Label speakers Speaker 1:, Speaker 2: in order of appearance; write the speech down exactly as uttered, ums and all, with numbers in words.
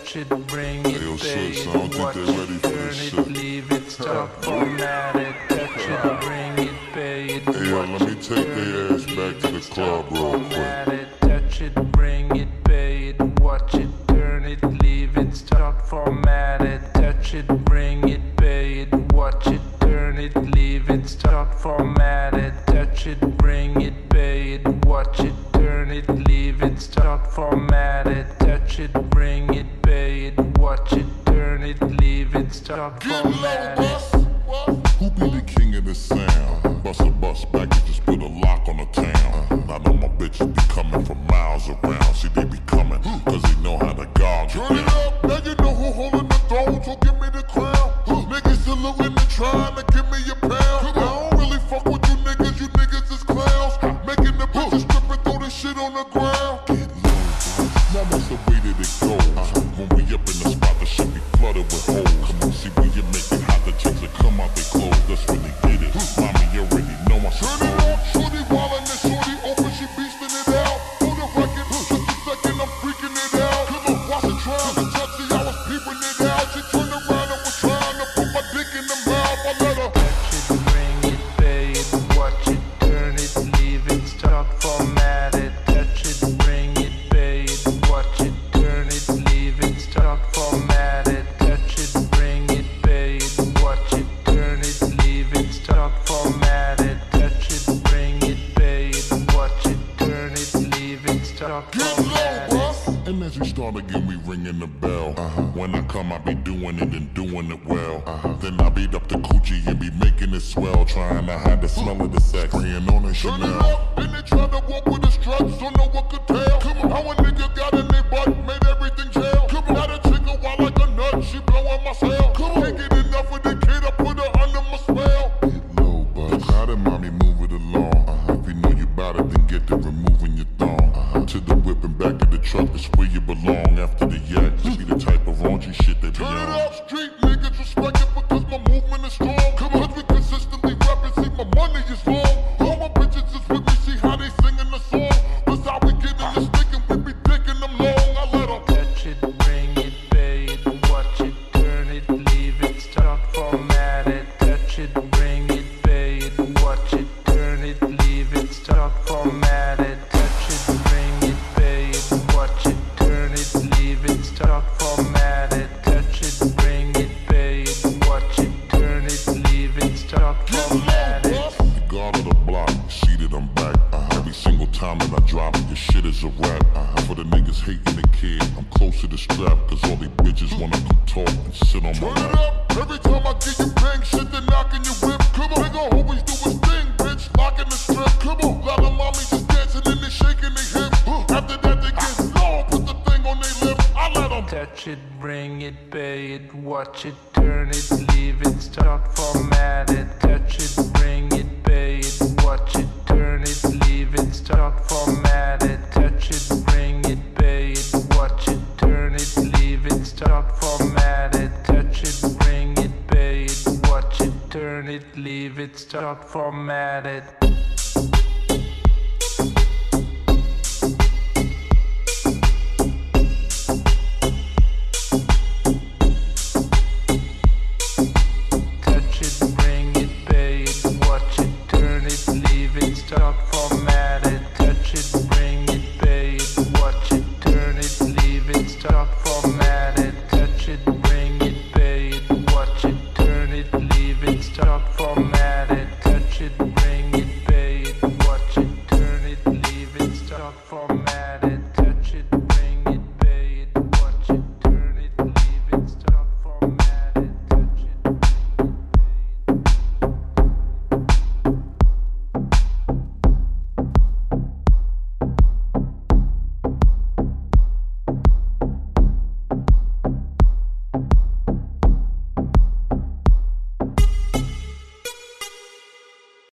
Speaker 1: touch it, bring it,
Speaker 2: yo,
Speaker 1: pay
Speaker 2: sis, I
Speaker 1: it,
Speaker 2: don't think
Speaker 1: watch
Speaker 2: they
Speaker 1: it,
Speaker 2: ready for
Speaker 1: turn
Speaker 2: this
Speaker 1: it,
Speaker 2: shit.
Speaker 1: leave it, stop, format it, touch it, bring it, pay it,
Speaker 2: Hey, yo,
Speaker 1: watch
Speaker 2: let me
Speaker 1: it,
Speaker 2: take
Speaker 1: turn
Speaker 2: their
Speaker 1: it,
Speaker 2: ass back
Speaker 1: leave
Speaker 2: to
Speaker 1: it,
Speaker 2: the
Speaker 1: stop,
Speaker 2: club real
Speaker 1: format
Speaker 2: quick.
Speaker 1: it, touch it, bring it, pay it, watch it, turn it, leave it, stop, format it, touch it, bring it, pay it, watch it, turn it, leave it, stop, format it, touch it, bring it, pay it, watch it, turn it, leave it, stop, format it, touch it, bring it, pay it, watch it, turn it, leave it, stop, format it.
Speaker 2: Who be the king of the sound? Bust a bus back and just put a lock on the town. Now all my bitches be coming from miles around. See, they be coming, cause they know how to guard you.
Speaker 3: Turn it up, now you know who holding the throne, so give me the crown. Niggas saluting and trying to give me a pound. I don't really fuck with you niggas, you niggas is clowns. Making the bitches strip and throw this shit on the ground.
Speaker 2: Get low, now that's the way that it goes. When we up in the spot, the shit be flooded with holes. Come on, see when you make it hot, the chicks that come out they clothes. That's when they get it. Mommy, you already know I
Speaker 3: Turn it up, shorty wildin' and shorty open, she beastin' it out. For the record, just a second, I'm freaking it out. Watch it trying to touch it, I was peeping it out. She turned around and was trying to put my dick in the mouth. I let her
Speaker 1: Touch it, bring it, pay it, watch it, turn it, leave it, stop, format it. Touch it, bring it, pay it, watch it, turn it, leave it, stop, format it. Touch it, bring it, pay it, watch it, turn it, leave it, stop, format it. Touch it, bring it, pay it, watch it, turn it, leave it, stop,
Speaker 3: get
Speaker 1: format
Speaker 3: low,
Speaker 1: it.
Speaker 3: bruh.
Speaker 2: And as we start again, we ringing the bell. Uh-huh. When I come, I be doing it and doing it well. Uh-huh. Then I beat up the coochie and be making it swell. Trying to hide the smell of the sex. Spraying on a
Speaker 3: Turn it
Speaker 2: Chanel.
Speaker 3: up, then they try to walk with the struts, so no one could tell. Come on, how a nigga got in their butt, made everything jail. Come on, got a chick a wild like a nut, she blowing my cell. Come on, can't get enough of the kid, I put her under my spell.
Speaker 2: Get low, bud. Now then, mommy, move it along. Uh-huh. If you know you bout it, then get to removing your thong. Uh-huh. To the whip and back to the truck, that's where you belong. After the yak, you be the type of raunchy shit they be
Speaker 3: Turn it
Speaker 2: on.
Speaker 3: up, street niggas respect it because my movement is strong. Come on, cause we consistently rapping, see my money is long. All my bitches is with me, see how they singing the song. That's how we get in the stick and we be dicking them long. I let them
Speaker 1: Touch it, bring it, pay it, watch it, turn it, leave it, stop, format it. Touch it, bring it, pay it, watch it, turn it, leave it, stop, format it. Touch it, bring it, pay it, watch it, turn it, leave it, stop, format it. Touch it, bring it, pay it, watch it, turn it, leave it, stop, format it.
Speaker 2: The guard of the block, see that I'm back. Uh-huh. Every single time that I drop it, your shit is a rap. Uh-huh. For the niggas hating the kid, I'm close to the strap. Cause all these bitches wanna come talk and sit on my
Speaker 3: turn it
Speaker 2: lap.
Speaker 3: up. Every time I get you bang shit, they knocking your whip. Come on, nigga always do his thing, bitch, locking the strip. Come on, lot of mommy just dancing and they shaking their hips. After that they get low, put the thing on their lips. I let them
Speaker 1: Touch it, bring it, pay it, watch it, turn it, leave it, stop, format it. Touch it, bring it, pay it, watch it, turn it, leave it, stop, format it. Touch it, bring it, pay it, watch it, turn it, leave it, stop, format it. Touch it, bring it, pay it, watch it, turn it, leave it, stop, format it.